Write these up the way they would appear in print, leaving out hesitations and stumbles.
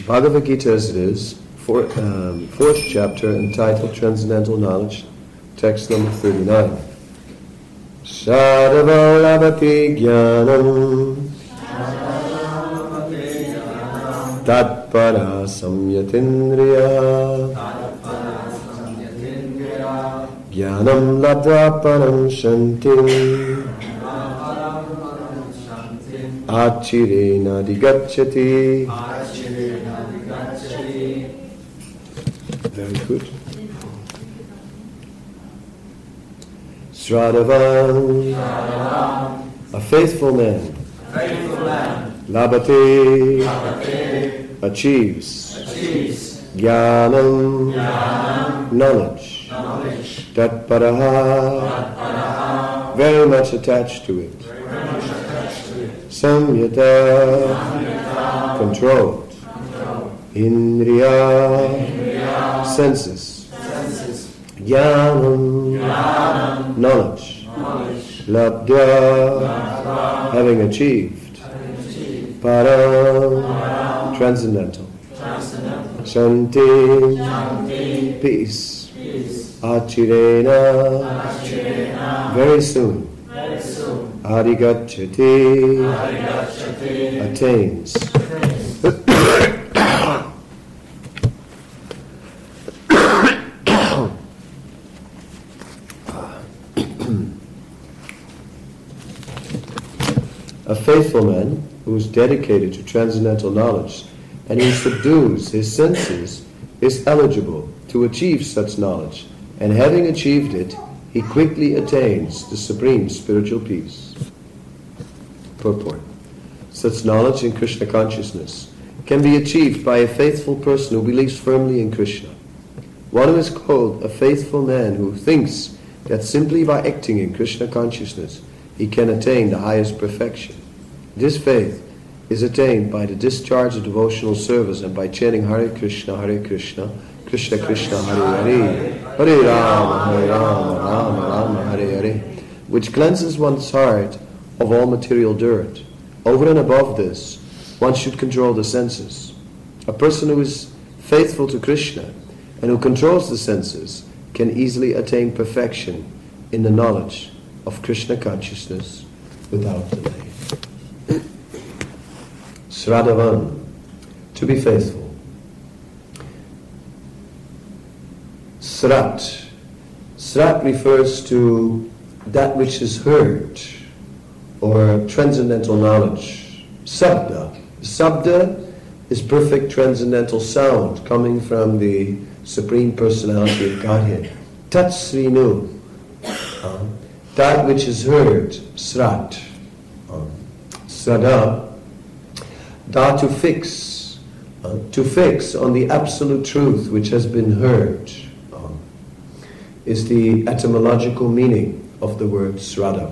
Bhagavad Gita as it is, fourth chapter, entitled Transcendental Knowledge, text number 39. Sadhava labhati jnanam tatpara samyatindriya jnanam labdha param shantim achirena digacchati. Very good. Sradavan, a faithful man. Labhate, achieves. Jnanam, knowledge. Tatparaha, very much attached to it. Samyata, controlled. Indriya, senses. Jnanam, knowledge. Labdha, having achieved. Param, transcendental. Shanti, peace. Achirena, very soon. Adhigacchati, attains. A faithful man who is dedicated to transcendental knowledge and who subdues his senses is eligible to achieve such knowledge, and having achieved it, he quickly attains the supreme spiritual peace. Purport. Such knowledge in Krishna consciousness can be achieved by a faithful person who believes firmly in Krishna. One who is called a faithful man who thinks that simply by acting in Krishna consciousness he can attain the highest perfection. This faith is attained by the discharge of devotional service and by chanting Hare Krishna, Krishna Krishna, Hare Hare, Hare Rama, Rama Rama, Hare Hare, which cleanses one's heart of all material dirt. Over and above this, one should control the senses. A person who is faithful to Krishna and who controls the senses can easily attain perfection in the knowledge of Krishna consciousness without delay. Sradavan, to be faithful. Srat. Srat refers to that which is heard, or transcendental knowledge. Sabda. Sabda is perfect transcendental sound coming from the Supreme Personality of Godhead. Tat Srinu. That which is heard. Srat. Sada. Da, to fix on the absolute truth which has been heard, is the etymological meaning of the word sraddha.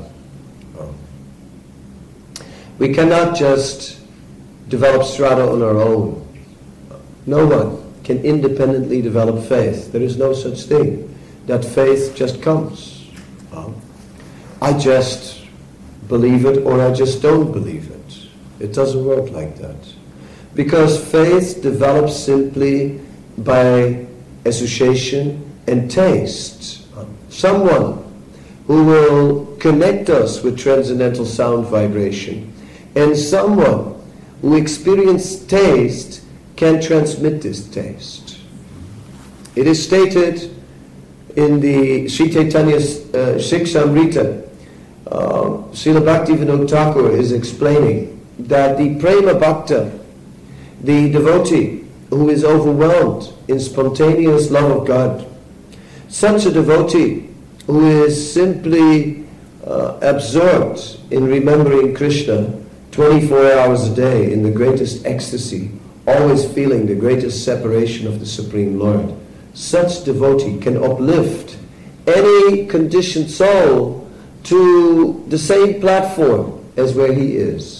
We cannot just develop sraddha on our own. No one can independently develop faith. There is no such thing. That faith just comes. I just believe it or I just don't believe it. It doesn't work like that. Because faith develops simply by association and taste. Someone who will connect us with transcendental sound vibration, and someone who experiences taste can transmit this taste. It is stated in the Sri Chaitanya's Shikshamrita, Srila Bhaktivinoda Thakur is explaining that the Prema Bhakta, the devotee who is overwhelmed in spontaneous love of God, such a devotee who is simply absorbed in remembering Krishna 24 hours a day in the greatest ecstasy, always feeling the greatest separation of the Supreme Lord, such devotee can uplift any conditioned soul to the same platform as where he is.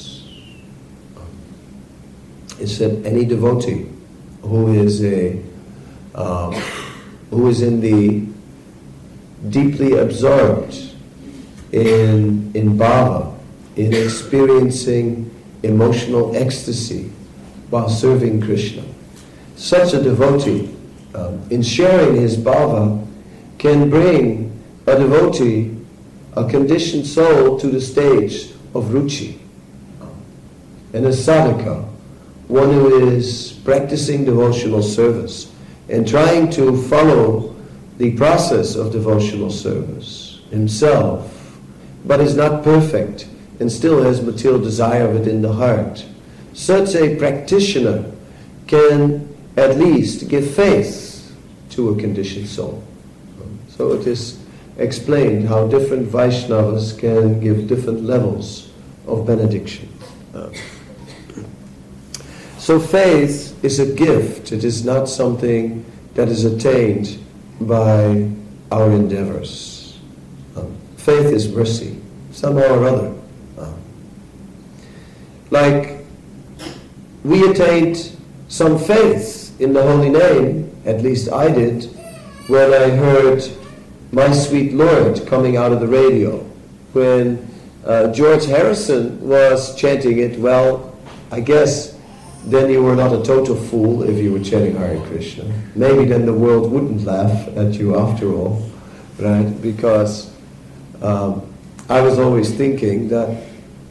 It said any devotee who is in the deeply absorbed in bhava, in experiencing emotional ecstasy while serving Krishna, such a devotee, in sharing his bhava, can bring a devotee, a conditioned soul, to the stage of ruchi. And a sadhaka, one who is practicing devotional service and trying to follow the process of devotional service himself, but is not perfect and still has material desire within the heart. Such a practitioner can at least give faith to a conditioned soul. So it is explained how different Vaishnavas can give different levels of benediction. So faith is a gift. It is not something that is attained by our endeavors. Faith is mercy, somehow or other. Like we attained some faith in the Holy Name, at least I did, when I heard My Sweet Lord coming out of the radio. When George Harrison was chanting it, well, I guess then you were not a total fool if you were chanting Hare Krishna. Maybe then the world wouldn't laugh at you after all, right? Because I was always thinking that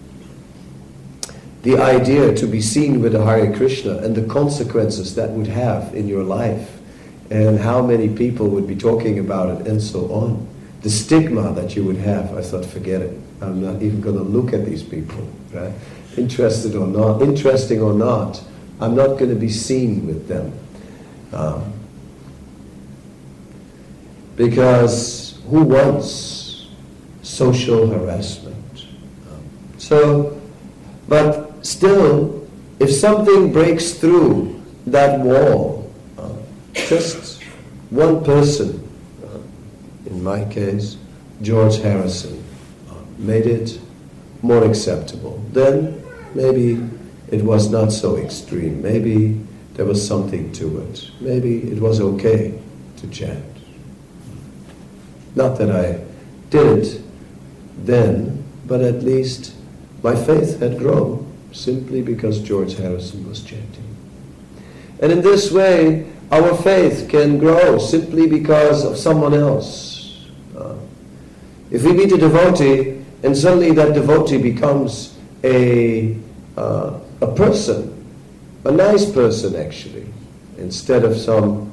the idea to be seen with a Hare Krishna and the consequences that would have in your life, and how many people would be talking about it and so on, the stigma that you would have, I thought, forget it. I'm not even going to look at these people, right? Interesting or not, I'm not going to be seen with them. Because who wants social harassment? But still, if something breaks through that wall, just one person, in my case, George Harrison, made it more acceptable, then maybe it was not so extreme. Maybe there was something to it. Maybe it was okay to chant. Not that I did it then, but at least my faith had grown simply because George Harrison was chanting. And in this way, our faith can grow simply because of someone else. If we meet a devotee and suddenly that devotee becomes a person, a nice person actually, instead of some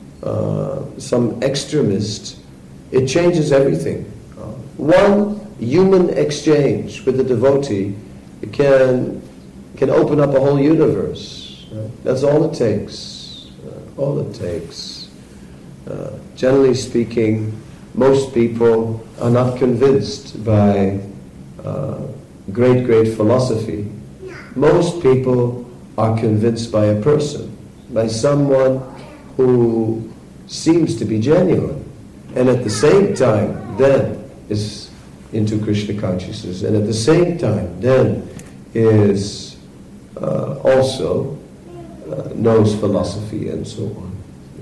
extremist, it changes everything. One human exchange with a devotee can open up a whole universe. That's all it takes. All it takes. Generally speaking, most people are not convinced by great philosophy. Most people are convinced by a person, by someone who seems to be genuine, and at the same time then is into Krishna consciousness, and at the same time then is also knows philosophy and so on.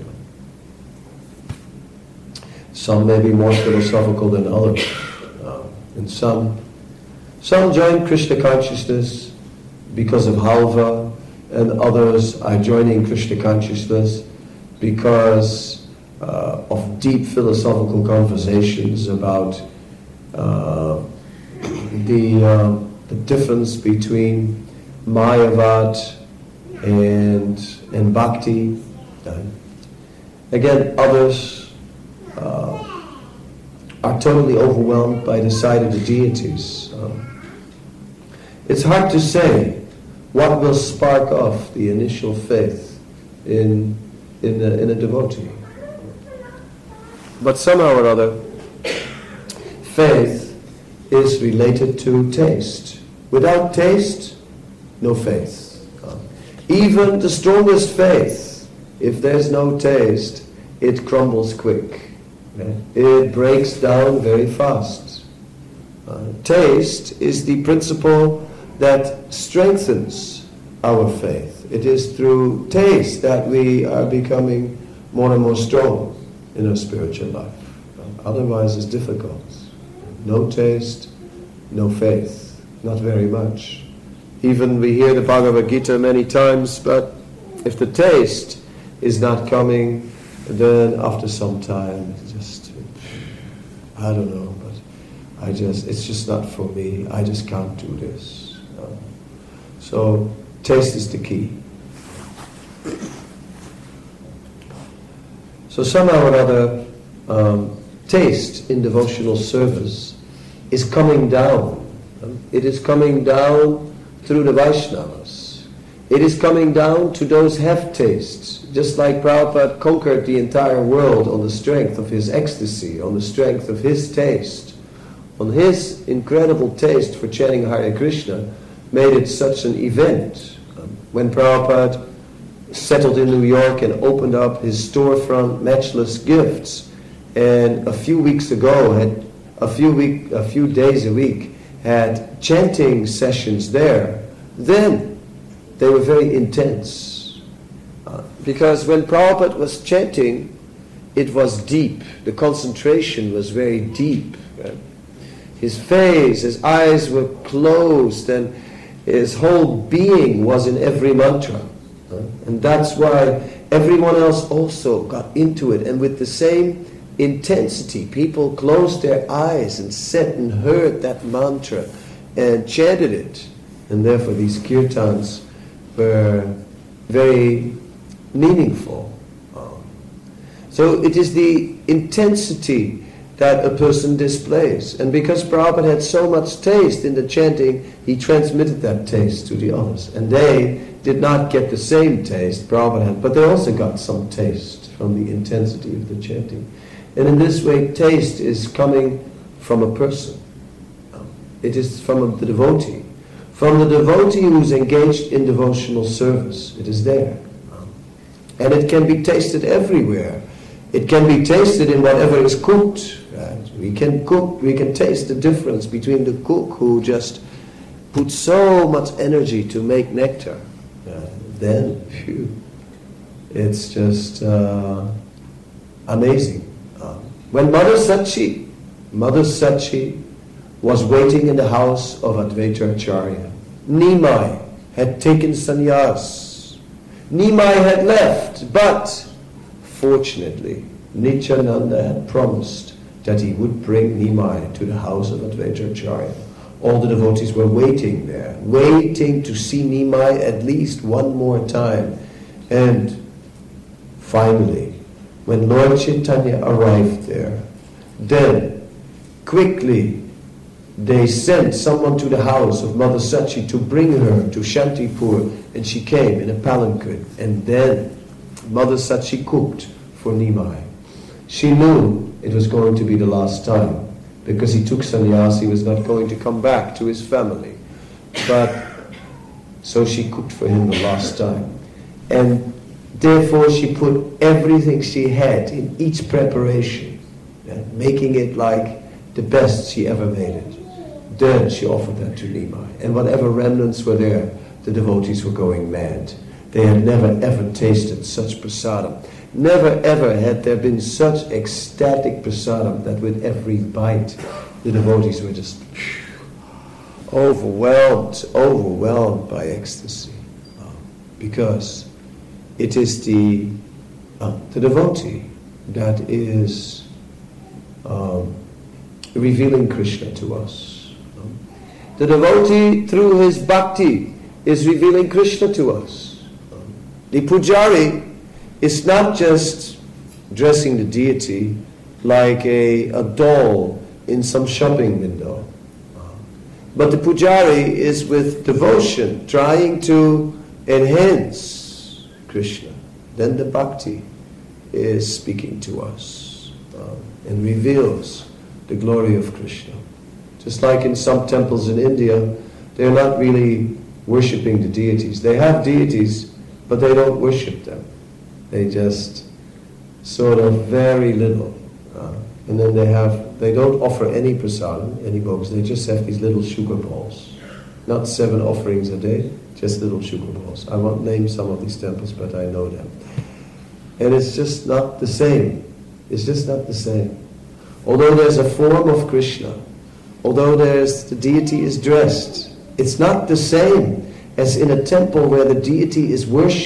Some may be more philosophical than others, and some join Krishna consciousness because of halva, and others are joining Krishna consciousness because of deep philosophical conversations about the difference between Mayavad and Bhakti. Again, others are totally overwhelmed by the sight of the deities. It's hard to say what will spark off the initial faith in a devotee. But somehow or other, faith is related to taste. Without taste, no faith. Even the strongest faith, if there's no taste, it crumbles quick. It breaks down very fast. Taste is the principle that strengthens our faith. It is through taste that we are becoming more and more strong in our spiritual life. Otherwise it's difficult. No taste, no faith. Not very much. Even we hear the Bhagavad Gita many times, but if the taste is not coming, then after some time, it's just, I don't know, but it's just not for me. I just can't do this. So taste is the key. So somehow or other, taste in devotional service is coming down. It is coming down through the Vaishnavas. It is coming down to those have tastes. Just like Prabhupada conquered the entire world on the strength of his ecstasy, on the strength of his taste, on his incredible taste for chanting Hare Krishna, made it such an event. When Prabhupada settled in New York and opened up his storefront, Matchless Gifts, and a few weeks ago had a few days a week had chanting sessions there, then they were very intense. Because when Prabhupada was chanting, it was deep. The concentration was very deep. Right? His face, his eyes were closed, and his whole being was in every mantra. And that's why everyone else also got into it. And with the same intensity, people closed their eyes and sat and heard that mantra and chanted it. And therefore these kirtans were very meaningful. So it is the intensity that a person displays. And because Prabhupada had so much taste in the chanting, he transmitted that taste to the others. And they did not get the same taste Prabhupada had, but they also got some taste from the intensity of the chanting. And in this way, taste is coming from a person. It is from the devotee. From the devotee who's engaged in devotional service. It is there. And it can be tasted everywhere. It can be tasted in whatever is cooked. Right? We can cook, we can taste the difference between the cook who just puts so much energy to make nectar. Then, it's just amazing. When Mother Sachi was waiting in the house of Advaita Acharya, Nimai had taken sannyas. Nimai had left, but fortunately, Nityananda had promised that he would bring Nimai to the house of Advaita Acharya. All the devotees were waiting there, waiting to see Nimai at least one more time. And finally, when Lord Chaitanya arrived there, then quickly they sent someone to the house of Mother Sachi to bring her to Shantipur, and she came in a palanquin. And then Mother Sachi cooked for Nimai. She knew it was going to be the last time, because he took sannyas, he was not going to come back to his family. But so she cooked for him the last time. And therefore she put everything she had in each preparation, making it like the best she ever made it. Then she offered that to Nimai. And whatever remnants were there, the devotees were going mad. They had never ever tasted such prasadam. Never ever had there been such ecstatic prasadam that with every bite the devotees were just overwhelmed by ecstasy. Because it is the devotee that is revealing Krishna to us. The devotee through his bhakti is revealing Krishna to us. The pujari is not just dressing the deity like a doll in some shopping window. But the pujari is with devotion trying to enhance Krishna. Then the bhakti is speaking to us and reveals the glory of Krishna. Just like in some temples in India, they're not really worshipping the deities. They have deities, but they don't worship them. They just sort of very little. And then they don't offer any prasadam, any bhogs. They just have these little sugar balls. Not 7 offerings a day, just little sugar balls. I won't name some of these temples, but I know them. And it's just not the same. It's just not the same. Although there's a form of Krishna, although the deity is dressed, it's not the same as in a temple where the deity is worshipped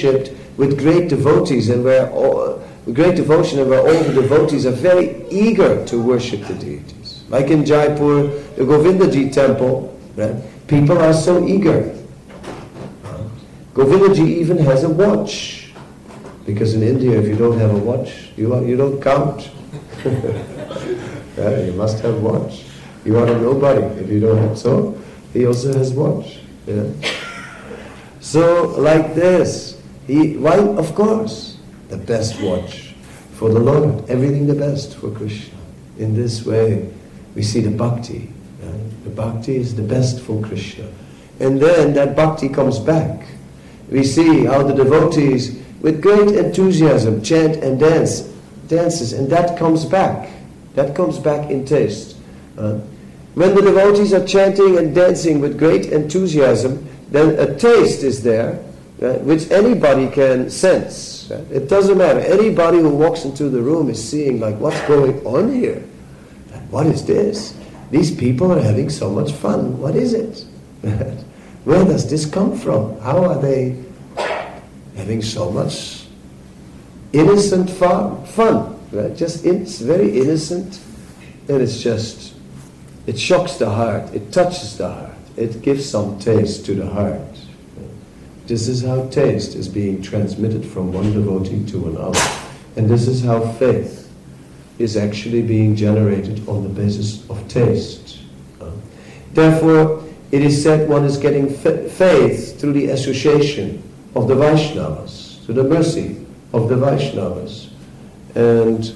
with great devotees and where with great devotion and where all the devotees are very eager to worship the deities. Like in Jaipur, the Govindaji temple, right? People are so eager. Govindaji even has a watch. Because in India, if you don't have a watch, you don't count. Yeah, you must have a watch. You are a nobody if you don't have. So, he also has watch. Yeah. So, like this, why? Of course, the best watch for the Lord. Everything the best for Krishna. In this way, we see the bhakti. Right? The bhakti is the best for Krishna. And then that bhakti comes back. We see how the devotees, with great enthusiasm, chant and dances, and that comes back. That comes back in taste. When the devotees are chanting and dancing with great enthusiasm, then a taste is there, which anybody can sense. It doesn't matter. Anybody who walks into the room is seeing, like, what's going on here? What is this? These people are having so much fun. What is it? Where does this come from? How are they having so much innocent fun? Right? It's very innocent, and it shocks the heart, it touches the heart, it gives some taste to the heart. This is how taste is being transmitted from one devotee to another. And this is how faith is actually being generated on the basis of taste. Therefore, it is said one is getting faith through the association of the Vaishnavas, through the mercy of the Vaishnavas. And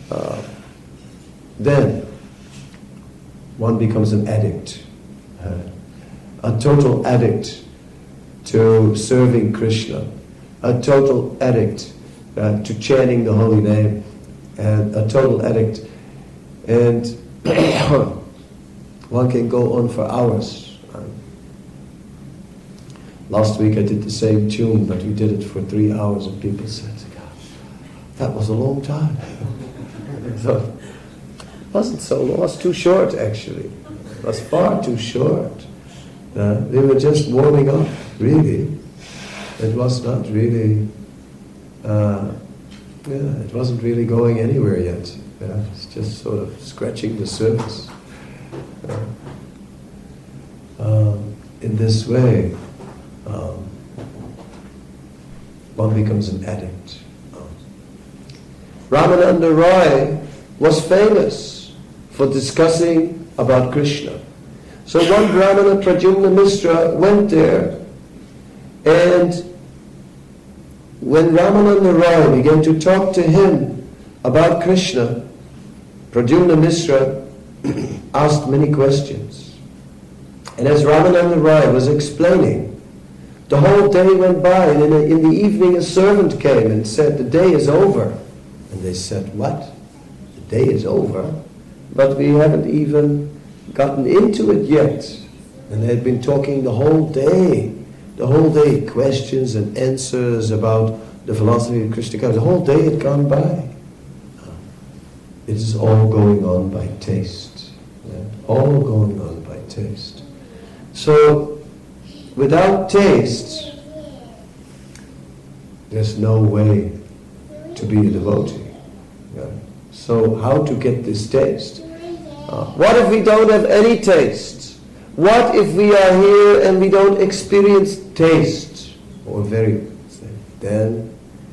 then one becomes an addict, a total addict to serving Krishna, a total addict to chanting the holy name, and a total addict. And one can go on for hours. Last week I did the same tune, but we did it for 3 hours, and people said, God, that was a long time. I thought, it wasn't so long, it was too short actually. It was far too short. We were just warming up, really. It was not really, it wasn't really going anywhere yet. It's just sort of scratching the surface. In this way, one becomes an addict. Ramananda Roy was famous for discussing about Krishna. So one Brahmana, Pradyumna Mishra, went there, and when Ramananda Roy began to talk to him about Krishna, Pradyumna Mishra asked many questions. And as Ramananda Roy was explaining, the whole day went by, and in the evening a servant came and said, the day is over. And they said, what? The day is over? But we haven't even gotten into it yet. And they had been talking the whole day, questions and answers about the philosophy of Krishna. The whole day had gone by. It is all going on by taste. Yeah? All going on by taste. So, without taste, there's no way to be a devotee. Yeah? So, how to get this taste? What if we don't have any taste? What if we are here and we don't experience taste? Or then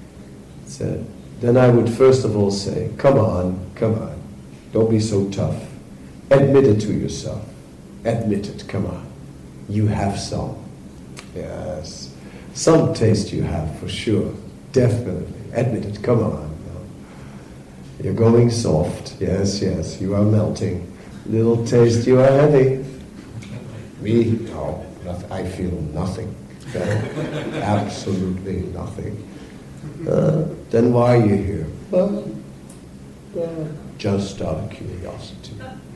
I would first of all say, come on, don't be so tough. Admit it to yourself. Admit it, come on. You have some. Yes. Some taste you have, for sure. Definitely. Admit it, come on. You're going soft. Yes, you are melting. Little taste you are having. Me? No, I feel nothing. Absolutely nothing. Then why are you here? Just out of curiosity.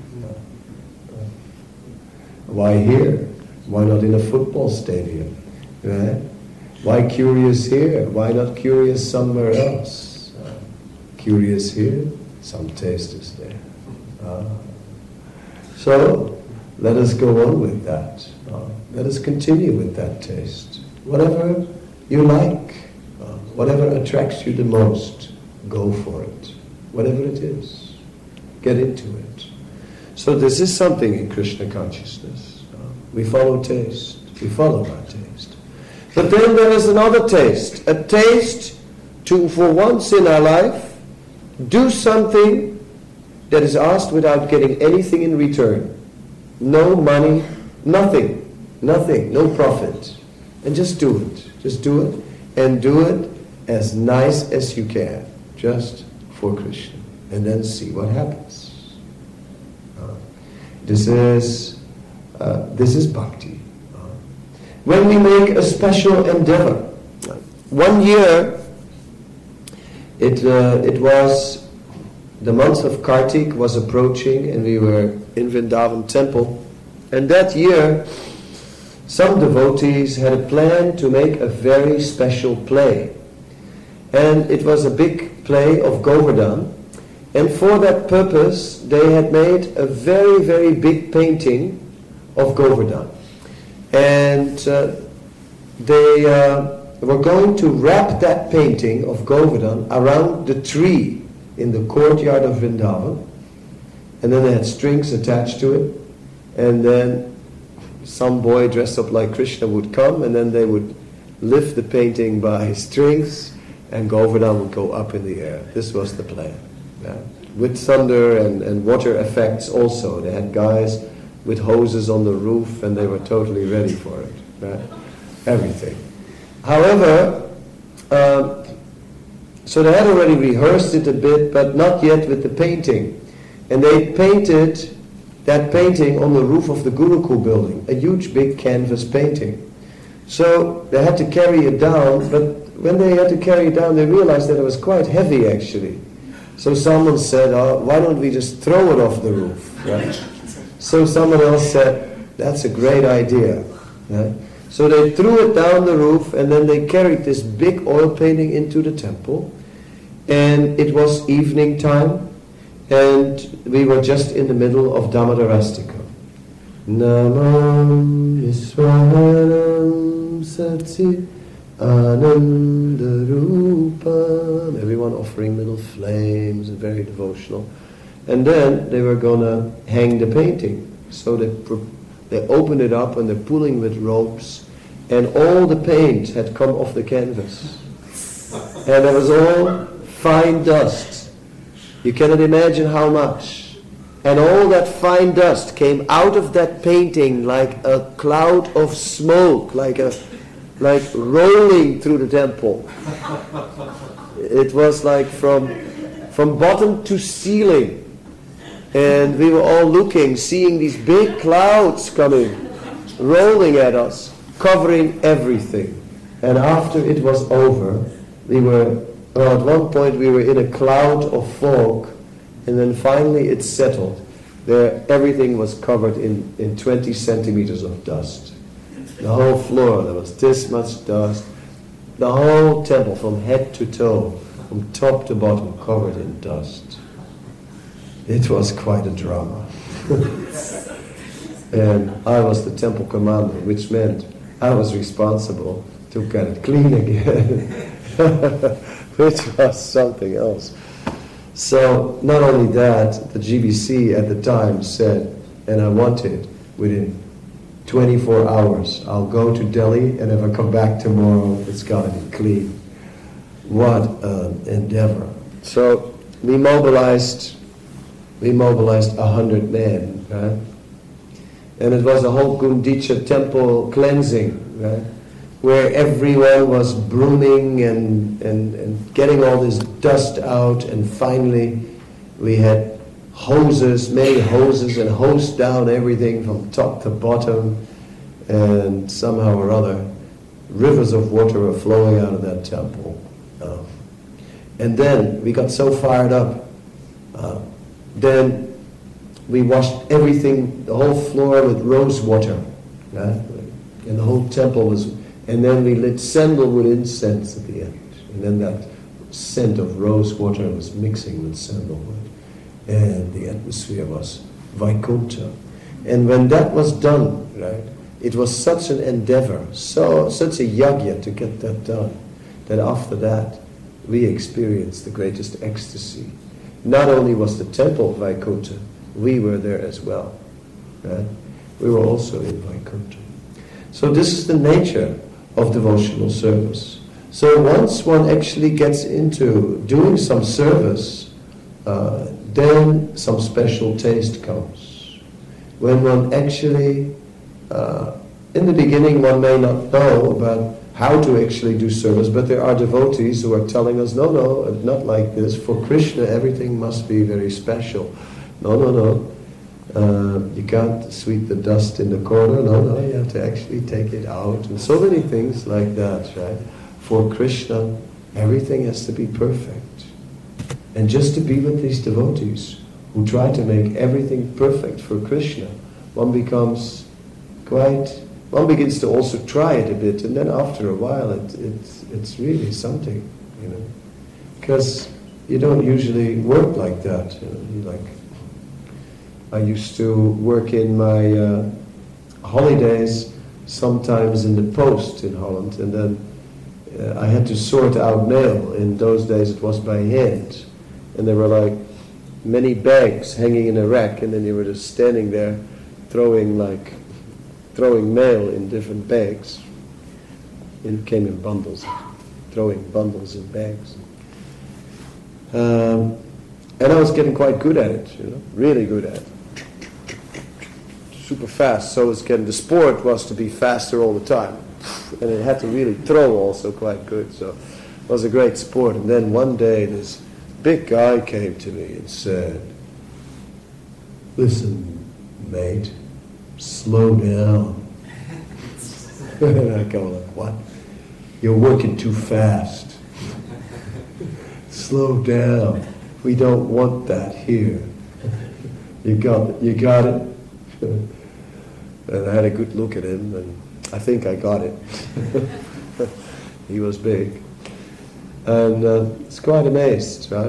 Why here? Why not in a football stadium? Right? Why curious here? Why not curious somewhere else? Curious here, some taste is there. So, let us go on with that. Let us continue with that taste. Whatever you like. Whatever attracts you the most, go for it. Whatever it is, get into it. So this is something in Krishna consciousness. We follow taste. We follow our taste. But then there is another taste. A taste to, for once in our life, do something that is asked without getting anything in return. No money, nothing, no profit. And just do it. Just do it. And do it as nice as you can. Just for Krishna. And then see what happens. This is bhakti. When we make a special endeavor. One year, it was the month of Kartik was approaching, and we were in Vrindavan temple. And that year, some devotees had a plan to make a very special play. And it was a big play of Govardhan. And for that purpose, they had made a very, very big painting of Govardhan. And they were going to wrap that painting of Govardhan around the tree in the courtyard of Vrindavan. And then they had strings attached to it. And then some boy dressed up like Krishna would come, and then they would lift the painting by strings, and Govardhan would go up in the air. This was the plan. Yeah. With thunder and water effects also. They had guys with hoses on the roof, and they were totally ready for it. Right? Everything. However, so they had already rehearsed it a bit, but not yet with the painting. And they painted that painting on the roof of the Gurukul building, a huge big canvas painting. So they had to carry it down, but when they had to carry it down, they realized that it was quite heavy actually. So someone said, why don't we just throw it off the roof? Right? So someone else said, that's a great idea. Right? So they threw it down the roof, and then they carried this big oil painting into the temple. And it was evening time, and we were just in the middle of Damodarastika. Namam Vishwanam Satsi Ananda Rupam. Everyone offering little flames, and very devotional. And then they were going to hang the painting. So they opened it up, and they're pulling with ropes, and all the paint had come off the canvas. And it was all fine dust. You cannot imagine how much. And all that fine dust came out of that painting like a cloud of smoke, like rolling through the temple. It was like from bottom to ceiling. And we were all looking, seeing these big clouds coming, rolling at us, covering everything. And after it was over, at one point we were in a cloud of fog, and then finally it settled. Everything was covered in 20 centimeters of dust. The whole floor, there was this much dust. The whole temple, from head to toe, from top to bottom, covered in dust. It was quite a drama. And I was the temple commander, which meant I was responsible to get it clean again, which was something else. So not only that, the GBC at the time said, and I wanted within 24 hours, I'll go to Delhi, and if I come back tomorrow, it's got to be clean. What an endeavor. So we mobilized 100 men, right? And it was a whole Gundicha temple cleansing, right? Where everyone was brooming and getting all this dust out, and finally we had many hoses, and hosed down everything from top to bottom, and somehow or other rivers of water were flowing out of that temple. And then we got so fired up, then we washed everything, the whole floor with rose water, right? And the whole temple was, and then we lit sandalwood incense at the end, and then that scent of rose water was mixing with sandalwood, and the atmosphere was Vaikuntha. And when that was done, right, it was such an endeavor, such a yagya to get that done. that after that we experienced the greatest ecstasy. Not only was the temple of Vaikuntha, we were there as well. Right? We were also in Vaikuntha. So this is the nature of devotional service. So once one actually gets into doing some service, then some special taste comes. When one actually, in the beginning one may not know about how to actually do service, but there are devotees who are telling us, no, not like this. For Krishna everything must be very special. No. You can't sweep the dust in the corner. No, you have to actually take it out. And so many things like that, right? For Krishna, everything has to be perfect. And just to be with these devotees who try to make everything perfect for Krishna, one begins to also try it a bit, and then after a while it's really something, because you don't usually work like that. I used to work in my holidays sometimes in the post in Holland, and then I had to sort out mail. In those days it was by hand, and there were like many bags hanging in a rack, and then you were just standing there throwing mail in different bags. It came in bundles, throwing bundles in bags. And I was getting quite good at it, really good at it. Super fast, so the sport was to be faster all the time. And it had to really throw also quite good, so it was a great sport. And then one day this big guy came to me and said, "Listen, mate, slow down." And I go like, "What? You're working too fast. Slow down. We don't want that here. You got it?" And I had a good look at him, and I think I got it. He was big. And it's quite amazed, right?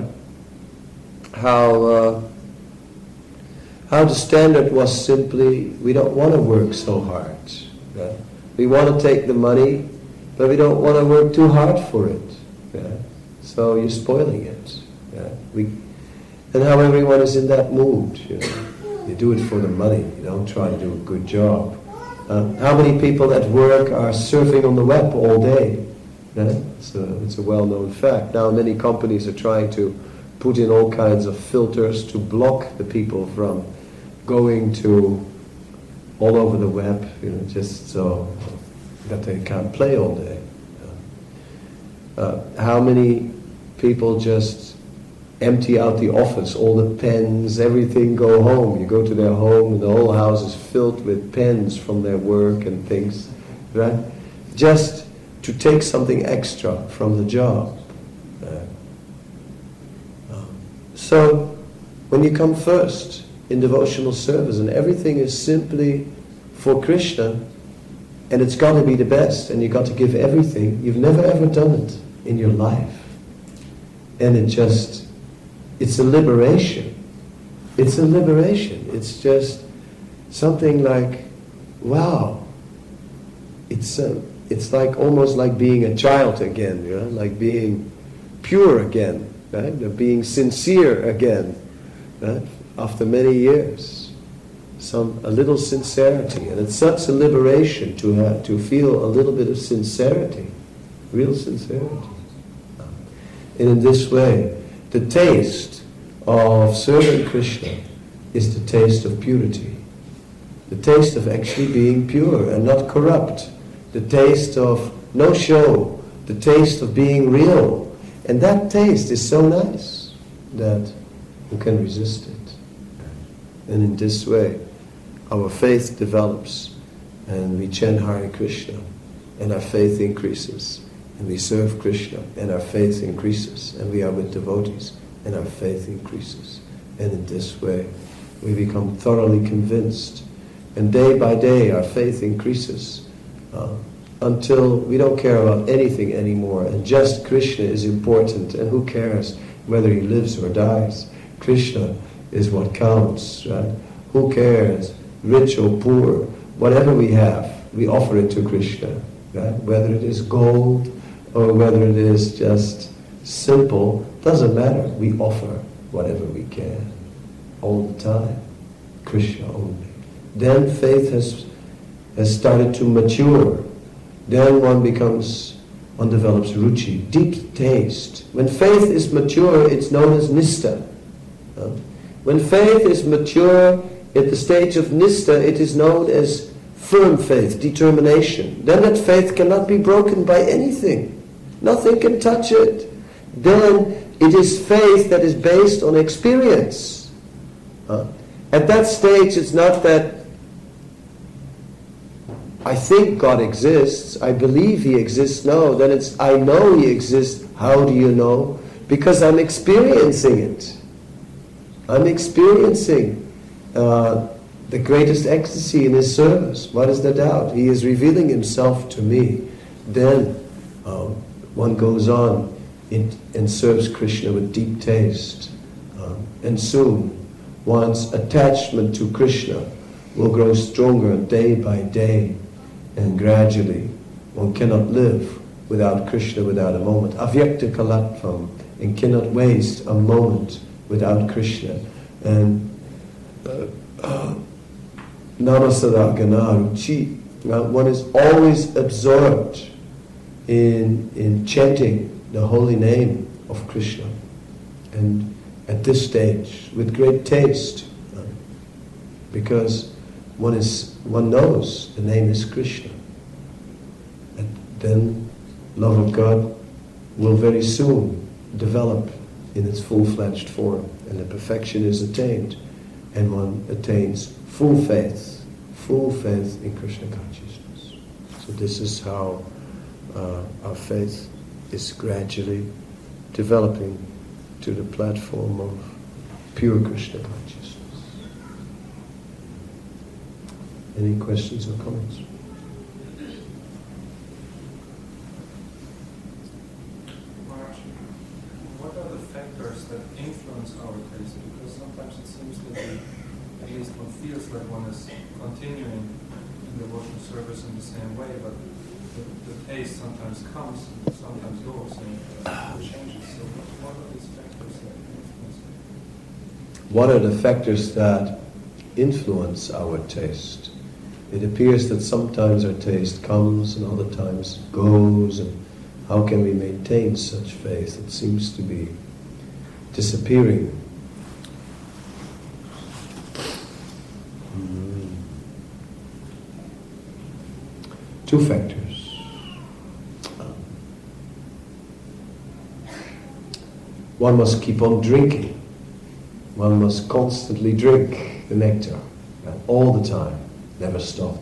How the standard was simply, we don't want to work so hard. Right? We want to take the money, but we don't want to work too hard for it. Right? So you're spoiling it. Right? And how everyone is in that mood. You do it for the money. You don't try to do a good job. How many people at work are surfing on the web all day? Right? It's a well-known fact. Now many companies are trying to put in all kinds of filters to block the people from going to all over the web, just so that they can't play all day. How many people just empty out the office, all the pens, everything, go home. You go to their home and the whole house is filled with pens from their work and things, right? Just to take something extra from the job. So when you come first in devotional service and everything is simply for Krishna, and it's got to be the best, and you've got to give everything, you've never ever done it in your life. And it's a liberation. It's a liberation. It's just something like, wow. It's like almost like being a child again, like being pure again, right? Being sincere again, right? After many years. A little sincerity. And it's such a liberation to feel a little bit of sincerity, real sincerity. And in this way, the taste of serving Krishna is the taste of purity. The taste of actually being pure and not corrupt. The taste of no show. The taste of being real. And that taste is so nice that who can resist it? And in this way, our faith develops and we chant Hare Krishna and our faith increases. And we serve Krishna, and our faith increases. And we are with devotees, and our faith increases. And in this way, we become thoroughly convinced. And day by day, our faith increases until we don't care about anything anymore. And just Krishna is important. And who cares whether he lives or dies? Krishna is what counts, right? Who cares, rich or poor? Whatever we have, we offer it to Krishna, right? Whether it is gold, or whether it is just simple, doesn't matter. We offer whatever we can, all the time, Krishna only. Then faith has started to mature. Then one develops ruchi, deep taste. When faith is mature, it's known as nistha. When faith is mature at the stage of nistha, it is known as firm faith, determination. Then that faith cannot be broken by anything. Nothing can touch it. Then it is faith that is based on experience. At that stage, it's not that I think God exists, I believe He exists. No, then it's I know He exists. How do you know? Because I'm experiencing it. I'm experiencing the greatest ecstasy in His service. What is the doubt? He is revealing Himself to me. Then one goes on and serves Krishna with deep taste. And soon one's attachment to Krishna will grow stronger day by day. And gradually one cannot live without Krishna without a moment. Avyakta kalatvam, and cannot waste a moment without Krishna. And namasada ganaruchi, one is always absorbed in chanting the holy name of Krishna. And at this stage, with great taste, because one knows the name is Krishna. And then love of God will very soon develop in its full-fledged form, and the perfection is attained, and one attains full faith in Krishna consciousness. So this is how our faith is gradually developing to the platform of pure Krishna consciousness. Any questions or comments? What are the factors that influence our taste? Because sometimes it seems that at least one feels like one is continuing in devotional service in the same way, but the taste sometimes comes, sometimes goes, and changes. So what are these factors that influence it? What are the factors that influence our taste? It appears that sometimes our taste comes and other times goes, and how can we maintain such faith? It seems to be disappearing. Two factors. One must keep on drinking. One must constantly drink the nectar, all the time, never stop.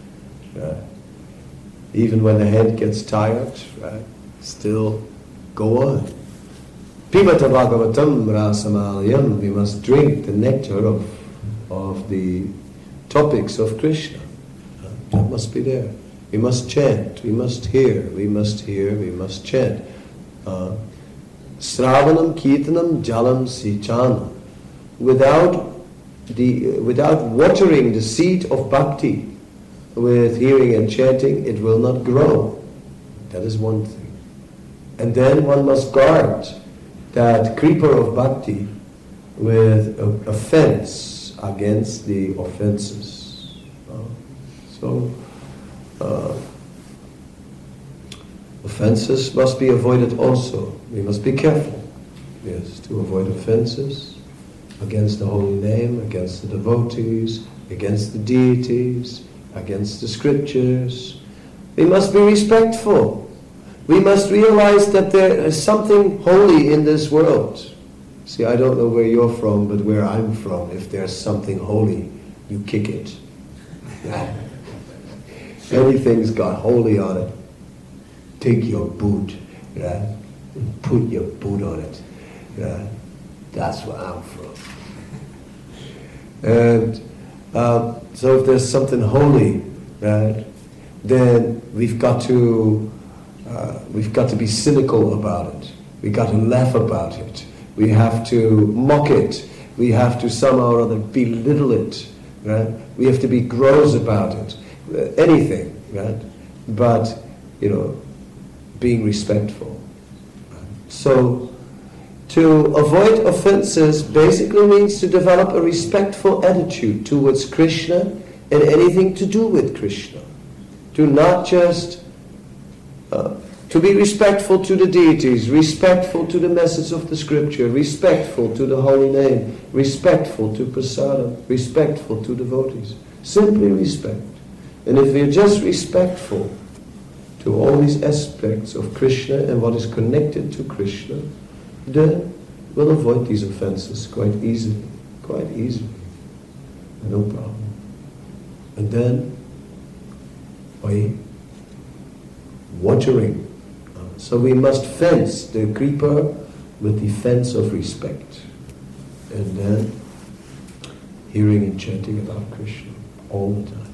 Even when the head gets tired, still go on. Pibata Bhagavatam Rasamalayam, we must drink the nectar of the topics of Krishna. That must be there. We must chant, we must hear, we must chant. Sravanam Kirtanam Jalam Sichana. Without watering the seed of bhakti with hearing and chanting, it will not grow. That is one thing. And then one must guard that creeper of bhakti with a fence against the offenses. Offenses must be avoided also. We must be careful, yes, to avoid offenses against the holy name, against the devotees, against the deities, against the scriptures. We must be respectful. We must realize that there is something holy in this world. See, I don't know where you're from, but where I'm from, if there's something holy, you kick it. Anything's got holy on it. Take your boot, right? And put your boot on it. Right? That's where I'm from. And so if there's something holy, right, then we've got to be cynical about it. We've got to laugh about it. We have to mock it. We have to somehow or other belittle it. Right? We have to be gross about it. Anything, right? But being respectful. So, to avoid offenses basically means to develop a respectful attitude towards Krishna and anything to do with Krishna. To not just to be respectful to the deities, respectful to the message of the scripture, respectful to the holy name, respectful to prasadam, respectful to devotees. Simply respect. And if we are just respectful to all these aspects of Krishna and what is connected to Krishna, then we'll avoid these offenses quite easily. No problem. And then, by watering. So we must fence the creeper with the fence of respect. And then, hearing and chanting about Krishna all the time.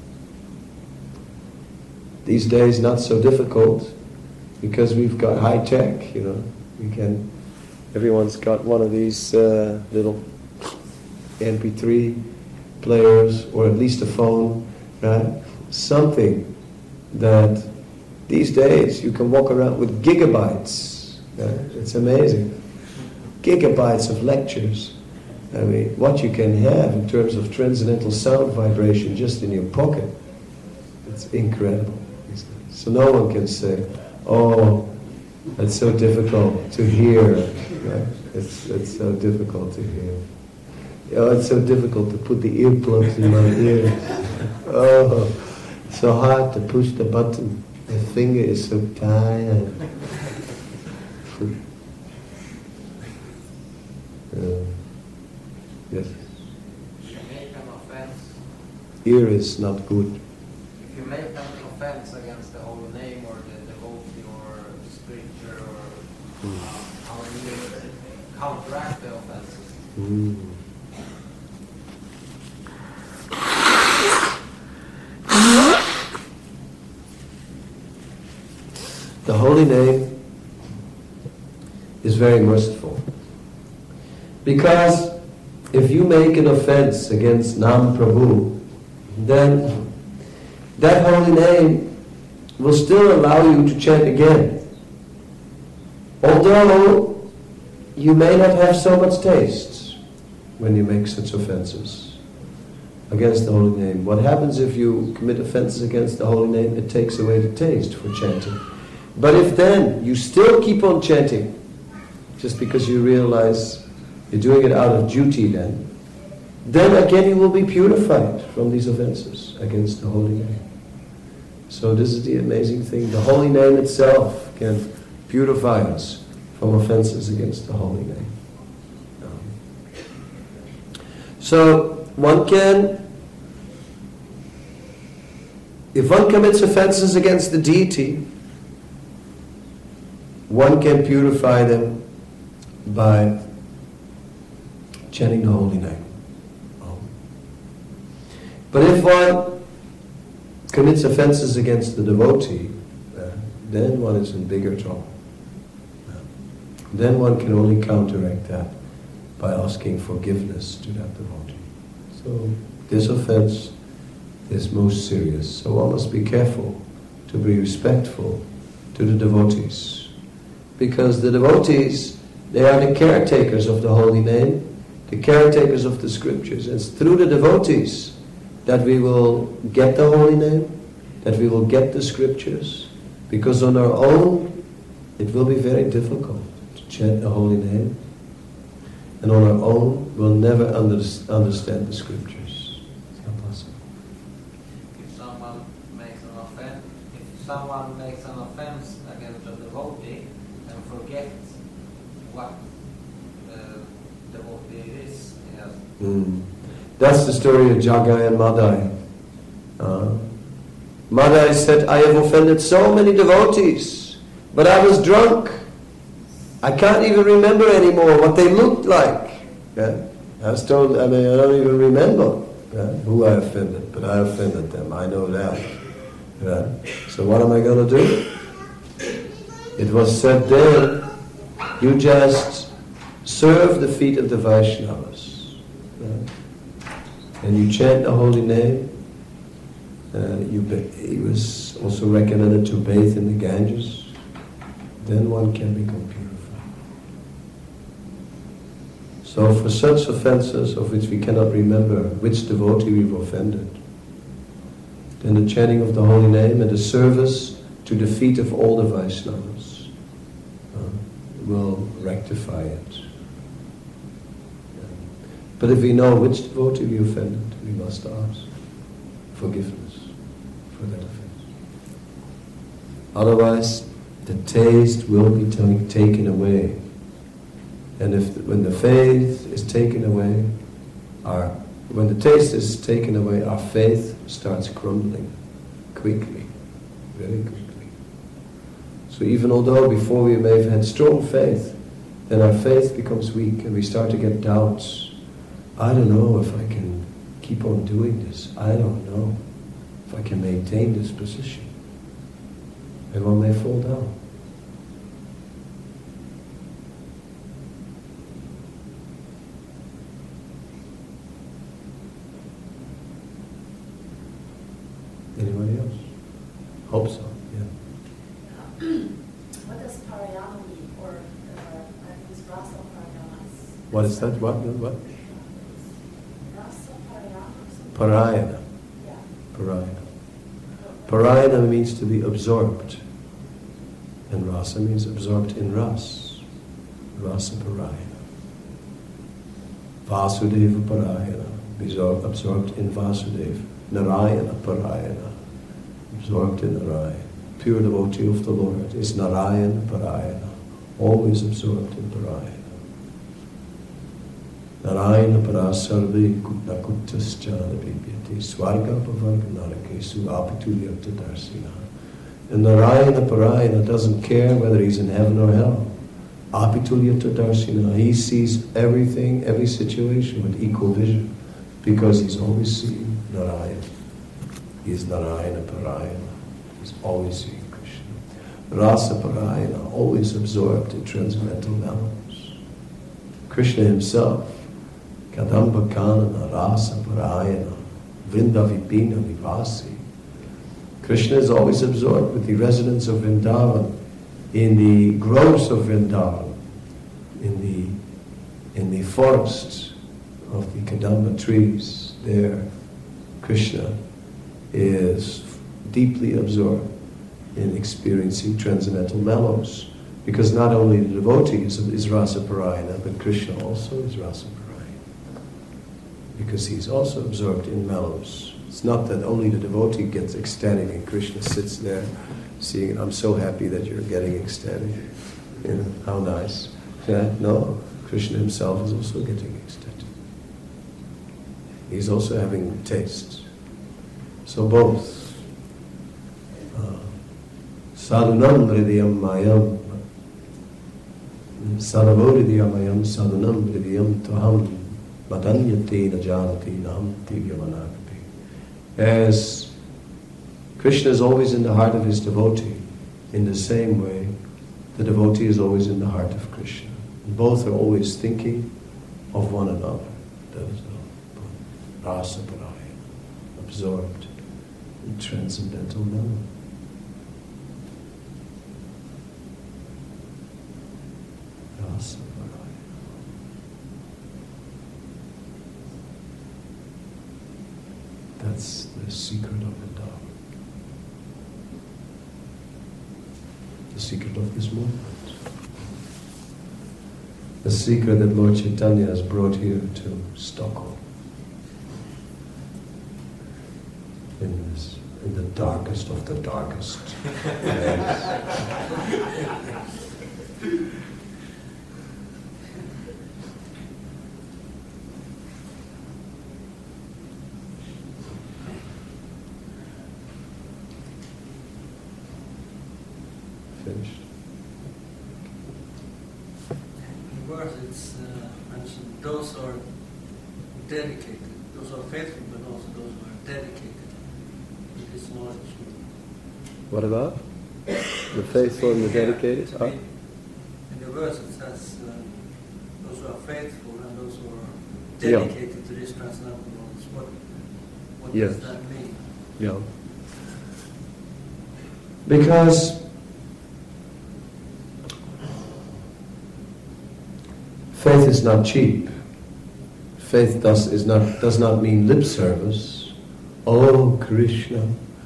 These days not so difficult because we've got high tech, everyone's got one of these little MP3 players, or at least a phone, right? Something that these days you can walk around with gigabytes. It's amazing. Gigabytes of lectures. I mean, what you can have in terms of transcendental sound vibration just in your pocket. It's incredible. So no one can say, oh, it's so difficult to hear. Right? It's so difficult to hear. It's so difficult to put the earplugs in my ears. Oh, so hard to push the button. The finger is so tired. Yes. If you make an offense, ear is not good. if you make an offense against the holy name or the devotee or the scripture, or how do you counteract the offenses? The holy name is very merciful. Because if you make an offense against Nam Prabhu, then that holy name will still allow you to chant again. Although you may not have so much taste when you make such offenses against the holy name. What happens if you commit offenses against the holy name? It takes away the taste for chanting. But if then you still keep on chanting, just because you realize you're doing it out of duty then again you will be purified from these offenses against the holy name. So this is the amazing thing. The holy name itself can purify us from offenses against the holy name. So one can, if one commits offenses against the deity, one can purify them by chanting the holy name. But if one commits offenses against the devotee, then one is in bigger trouble. Then one can only counteract that by asking forgiveness to that devotee. So this offense is most serious. So one must be careful to be respectful to the devotees. Because the devotees, they are the caretakers of the holy name, the caretakers of the scriptures. It's through the devotees that we will get the holy name, that we will get the scriptures. Because on our own, it will be very difficult to chant the holy name. And on our own, we'll never understand the scriptures. It's not possible. If someone makes an offense against a devotee and forgets what the devotee is, yes. That's the story of Jagai and Madai. Madai said, I have offended so many devotees, but I was drunk. I can't even remember anymore what they looked like. Yeah? I don't even remember who I offended, but I offended them. I know that. Yeah? So what am I going to do? It was said there, you just serve the feet of the Vaishnavas. Yeah? And you chant the holy name. He was also recommended to bathe in the Ganges. then one can become purified. So for such offenses of which we cannot remember which devotee we've offended, then the chanting of the holy name and the service to the feet of all the Vaishnavas will rectify it. But if we know which devotee we offended, we must ask forgiveness for that offense. Otherwise, the taste will be taken away. And when the faith is taken away, when the taste is taken away, our faith starts crumbling quickly, very quickly. So even although before we may have had strong faith, then our faith becomes weak and we start to get doubts. I don't know if I can keep on doing this. I don't know if I can maintain this position. And one may fall down. Anybody else? Hope so, yeah. What does parayana mean? Or I think it's rasa parayana. What is that? What? Rasa parayana or something? Parayana. Yeah. Parayana. Parayana means to be absorbed. And rasa means absorbed in ras. Rasa parayana. Vasudeva parayana. Absorbed in Vasudeva. Narayana parayana. Absorbed in Narayana. Pure devotee of the Lord is Narayana parayana. Always absorbed in parayana. Narayana parasarve nakuttaschana bibhyati swarga pavarga narakesu apitulyakta darsina. And Narayana parayana doesn't care whether he's in heaven or hell. Apitulyakta darsina. He sees everything, every situation with equal vision because he's always seeing Narayana. He is Narayana parayana. He's always seeing Krishna. Rasa parayana, always absorbed in transcendental mellows. Krishna himself, Kadamba Kanana Rasa Parayana, Vrinda Vipina Vivasi. Krishna is always absorbed with the residents of Vrindavan, in the groves of Vrindavan, in the forests of the Kadamba trees. There, Krishna is deeply absorbed in experiencing transcendental mellows. Because not only the devotee is Rasa Parayana, but Krishna also is Rasa Parayana. Because he's also absorbed in mellows. It's not that only the devotee gets ecstatic and Krishna sits there seeing it. I'm so happy that you're getting ecstatic. You know, how nice. Yeah? No, Krishna himself is also getting ecstatic. He's also having taste. So both. Sadhunam hridayam mayam. Sadhavoridyamayam sadhunam hridayam taham madanyate najanati naham tivyamanagapi. As Krishna is always in the heart of his devotee, in the same way, the devotee is always in the heart of Krishna. And both are always thinking of one another. That is all. Rasa parayana, absorbed in transcendental mellow. Rasa parayana. That's the secret of Vrindavan. The secret of this movement. The secret that Lord Chaitanya has brought here to Stockholm. In the darkest of the darkest. Finished. In the verse it's mentioned those who are dedicated, those who are faithful, but also those who are dedicated with this knowledge. What about? The faithful and the dedicated? In the verse it says those who are faithful and those who are dedicated to this transcendental knowledge. What Yes. does that mean? Yeah. Because is not cheap. Faith does not mean lip service. Oh Krishna,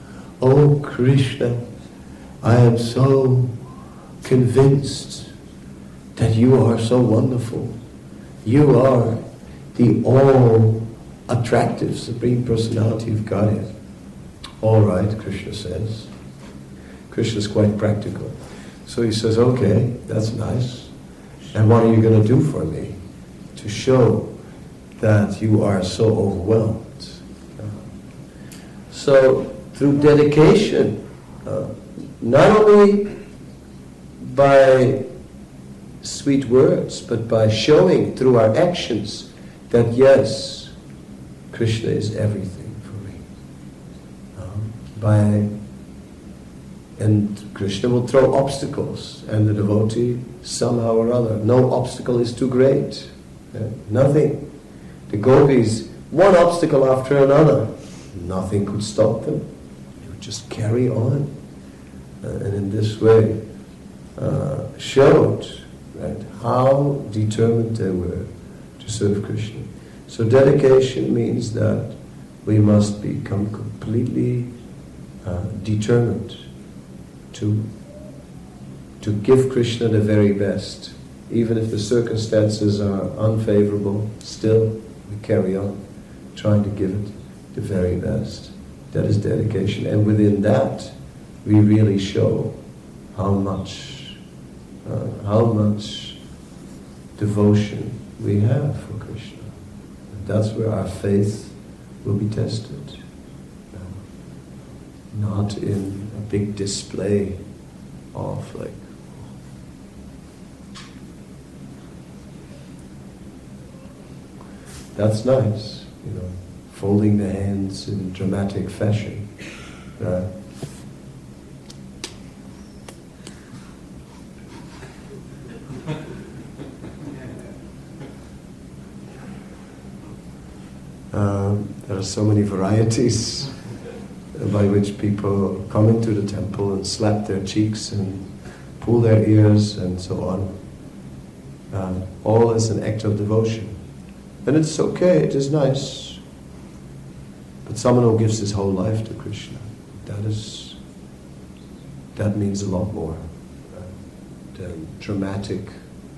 I am so convinced that you are so wonderful. You are the all-attractive Supreme Personality of Godhead. All right, Krishna says. Krishna is quite practical. So he says, okay, that's nice. And what are you going to do for me to show that you are so overwhelmed? So through dedication, not only by sweet words, but by showing through our actions that yes, Krishna is everything for me. And Krishna will throw obstacles, and the devotee, somehow or other, no obstacle is too great. Nothing. The gopis, one obstacle after another, nothing could stop them. They would just carry on. And in this way, showed how determined they were to serve Krishna. So dedication means that we must become completely determined to give Krishna the very best. Even if the circumstances are unfavorable, still we carry on trying to give it the very best. That is dedication. And within that, we really show how much devotion we have for Krishna. And that's where our faith will be tested. Not in a big display of that's nice, folding the hands in dramatic fashion. There are so many varieties by which people come into the temple and slap their cheeks and pull their ears and so on. All as an act of devotion. And it's okay, it is nice. But someone who gives his whole life to Krishna, that means a lot more than dramatic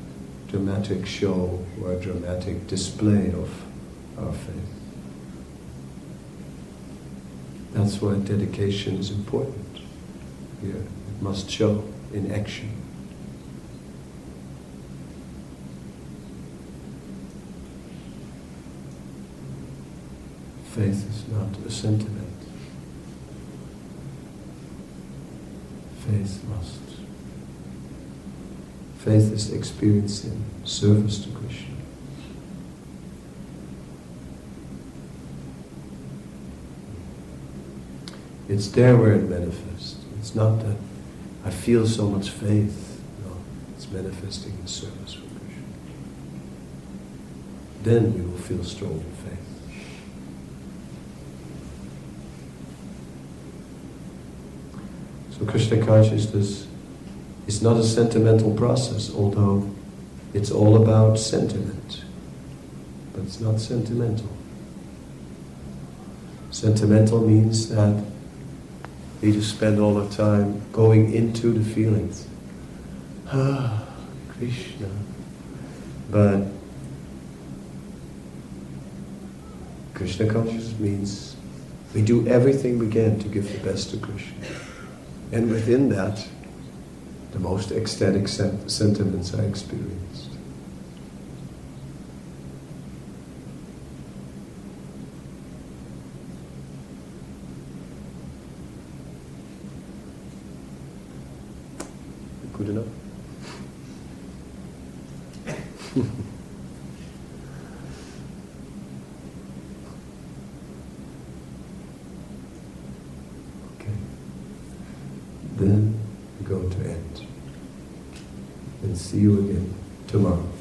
show or dramatic display of our faith. That's why dedication is important. Here, it must show in action. Faith is not a sentiment. Faith is experiencing service to Krishna. It's there where it manifests. It's not that I feel so much faith. No, it's manifesting in service for Krishna. Then you will feel strong in faith. So Krishna consciousness is not a sentimental process, although it's all about sentiment. But it's not sentimental. Sentimental means that we just spend all the time going into the feelings. Krishna. But Krishna consciousness means we do everything we can to give the best to Krishna. And within that, the most ecstatic sentiments are experienced. Good enough? Okay. Then we're going to end. And see you again tomorrow.